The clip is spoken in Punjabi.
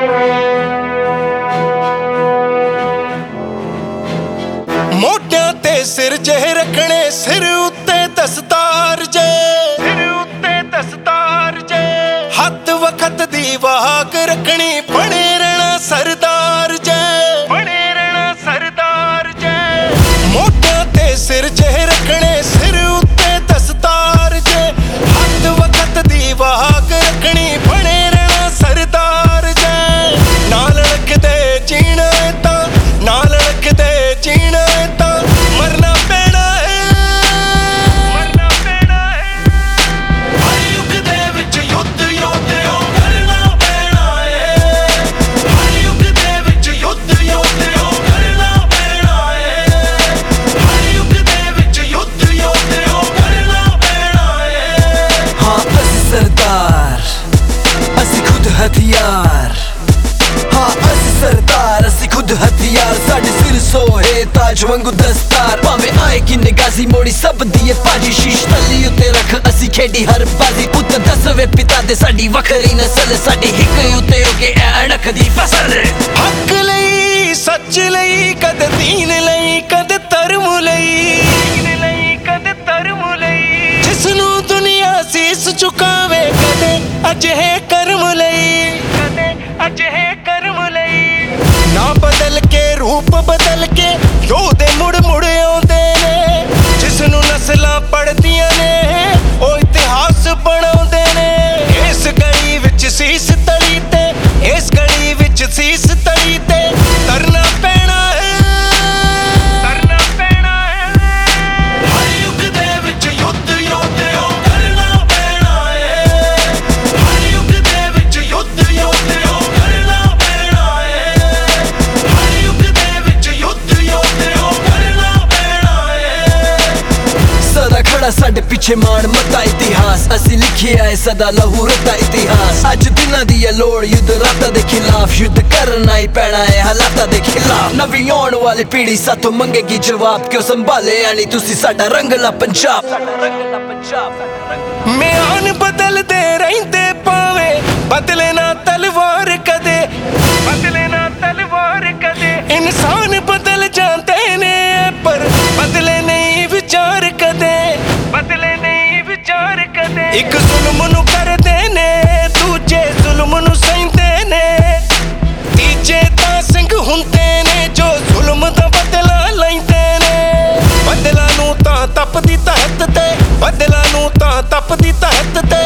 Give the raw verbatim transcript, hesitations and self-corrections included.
ਮੋਢਿਆਂ ਤੇ ਸਿਰ ਜਿਹੇ ਰੱਖਣੇ, ਸਿਰ ਉੱਤੇ ਦਸਤਾਰ ਜੇ, ਸਿਰ ਉੱਤੇ ਦਸਤਾਰ ਜੇ, ਹੱਥ ਵਖਤ ਦੀ ਵਾਕ ਰੱਖਣੀ, ਬਣੇ ਰਹਿਣਾ ਸਰਦਾਰ ਜੇ, ਬਣੇ ਰਹਿਣਾ ਸਰਦਾਰ ਜੇ। ਮੋਢਿਆਂ ਤੇ ਸਿਰ ਜਿਹੇ ਰੱਖਣੇ, ਸਿਰ ਉੱਤੇ ਦਸਤਾਰ ਜੇ, ਹੱਥ ਵਖਤ ਦੀ ਵਾਕ ਰੱਖਣੀ, ਬਣੇ ਰਹਿਣਾ ਸਰਦਾਰ ਜੇ। ਨਾਲ ਰੱਖਦੇ ਜੀਣਾ ਤਾਂ, ਨਾਲ ਰੱਖਦੇ ਜੀਣਾ ਤਾਂ, ਮਰਨਾ ਪੈਣਾ ਹੈ, ਮਰਨਾ ਪੈਣਾ ਹੈ। ਹਰ ਯੁੱਗ ਦੇ ਵਿੱਚ ਯੁੱਧ ਯੋਧਿਓ ਕਰਨਾ ਪੈਣਾ ਹੈ, ਹਰ ਯੁੱਗ ਦੇ ਵਿੱਚ ਯੁੱਧ ਯੋਧਿਓ ਕਰਨਾ ਪੈਣਾ ਹੈ, ਹਰ ਯੁੱਗ ਦੇ ਵਿੱਚ ਯੁੱਧ ਯੋਧਿਓ ਕਰਨਾ ਪੈਣਾ ਹੈ। ਹਾਂ ਅਸੀਂ ਸਰਦਾਰ, ਅਸੀਂ ਖੁਦ ਹਥਿਆਰ, ਹਾਂ ਅਸੀਂ ਸਰਦਾਰ, ਅਸੀਂ ਖੁਦ ਹਥਿਆਰ। ਸਾਡੇ ਸਿਰ ਸੋਹੇ ਤਾਜ ਵਾਂਗੂ ਦਸਤਾਰ, ਭਾਵੇਂ ਆਏ ਕਿੰਨੇ ਗਾਜ਼ੀ ਮੋੜੀ ਸਭ ਦੀ ਏ ਭਾਜੀ। ਸ਼ੀਸ਼ ਤਲੀ ਉੱਤੇ ਰੱਖ ਅਸੀਂ ਖੇਡੀ ਹਰ ਬਾਜ਼ੀ, ਪੁੱਤ ਦਸਵੇਂ ਪਿਤਾ ਦੇ ਸਾਡੀ ਵੱਖਰੀ ਨਸਲ, ਸਾਡੀ ਹਿੱਕ ਉੱਤੇ ਹੋ ਕੇ ਅਣਖ ਦੀ ਫਸਲ। ਹੱਕ ਲਈ ਸੱਚ ਲਈ ਕਦੇ ਦੀਨ ਲਈ ਕਦੇ ਧਰਮ ਲਈ, ਦੀਨ ਲਈ ਕਦੇ ਧਰਮ ਲਈ, ਜਿਸ ਨੂੰ ਦੁਨੀਆ ਸੀਸ ਝੁਕਾਵੇ ਕਦੇ ਅਜਿਹੇ ਕਰਮ ਲਈ, ਕਦੇ ਅਜਿਹੇ ਕਰਮ ਲਈ। ਨਾ ਬਦਲ ਕੇ ਰੂਪ ਬਦਲ ਕੇ ਯੋਧੇ ਮੁੜ ਮੁੜ ਆਉਂਦੇ ਨੇ, ਜਿਸ ਨੂੰ ਨਸਲਾਂ ਪੜਦੀਆਂ ਨੇ ਉਹ ਇਤਿਹਾਸ ਬਣਾਉਂਦੇ ਨੇ। ਇਸ ਗਲੀ ਵਿੱਚ ਸੀਸ ਤਲੀ ਤੇ, ਇਸ ਗਲੀ ਵਿੱਚ ਸੀਸ ਤਲੀ ਤੇ ਤਰਨਾ ਪੈਣਾ ਹੈ, ਤਰਨਾ ਪੈਣਾ ਹੈ। ਹਰ ਯੁੱਗ ਦੇ ਵਿੱਚ ਯੁੱਧ ਯੋਧਿਓ ਕਰਨਾ ਪੈਣਾ ਹੈ, ਹਰ ਯੁੱਗ ਦੇ ਵਿੱਚ ਯੁੱਧ ਯੋਧਿਓ ਕਰਨਾ ਪੈਣਾ ਹੈ, ਹਰ ਯੁੱਗ ਦੇ ਵਿੱਚ ਯੁੱਧ ਯੋਧਿਓ ਕਰਨਾ ਪੈਣਾ ਹੈ। ਸਦਾ ਖੜਾ ਸਾਡੇ ਪਿੱਛੇ ਮਾਣ ਮਤਾ ਇਤਿਹਾਸ, ਅਸੀਂ ਲਿਖਿਆ ਹੈ ਸਦਾ ਲਹੂ ਰਤਾ ਇਤਿਹਾਸ। ਅੱਜ ਦਿਨਾਂ ਦੀ ਹੈ ਲੋੜ ਯੁੱਧ ਰਾਤਾਂ ਦੇ ਖਿਲਾਫ, ਯੁੱਧ ਕਰਨਾ ਹੀ ਪੈਣਾ ਹੈ ਹਾਲਾਤਾਂ ਦੇ ਖਿਲਾਫ। ਨਵੀਂ ਆਉਣ ਵਾਲੀ ਪੀੜ੍ਹੀ ਸਾਥੋਂ ਮੰਗੇਗੀ ਜਵਾਬ, ਕਿਉਂ ਸੰਭਾਲਿਆ ਨਹੀਂ ਤੁਸੀਂ ਸਾਡਾ ਰੰਗਲਾ ਪੰਜਾਬ, ਸਾਡਾ ਰੰਗਲਾ ਪੰਜਾਬ। ਮਿਆਨ ਬਦਲਦੇ ਰਹਿੰਦੇ ਭਾਵੇਂ ਬਦਲੇ ਨਾ ਤਲਵਾਰ ਕਦੇ, ਬਦਲੇ ਨਾ ਤਲਵਾਰ ਕਦੇ। ਇਨਸਾਨ ਬਦਲ ਜਾਂਦੇ ਨੇ ਪਰ ਬਦਲੇ ਨਹੀਂ ਵਿਚਾਰ ਕਦੇ, ਬਦਲੇ ਨਹੀਂ ਵਿਚਾਰ ਕਦੇ। ਇੱਕ ਜ਼ੁਲਮ ਨੂੰ ਕਰਦੇ ਨੇ ਦੂਜੇ ਜ਼ੁਲਮ ਨੂੰ ਸਹਿੰਦੇ ਨੇ, ਤੀਜੇ ਤਾਂ ਸਿੰਘ ਹੁੰਦੇ ਨੇ ਜੋ ਜ਼ੁਲਮ ਦਾ ਬਦਲਾ ਲੈਂਦੇ ਨੇ। ਬਦਲਾ ਨੂੰ ਤਾਂ ਤਪਦੀ ਤਹਿਤ ਤੇ, ਬਦਲਾ ਨੂੰ ਤਾਂ ਤਪਦੀ ਤਹਿਤ ਤੇ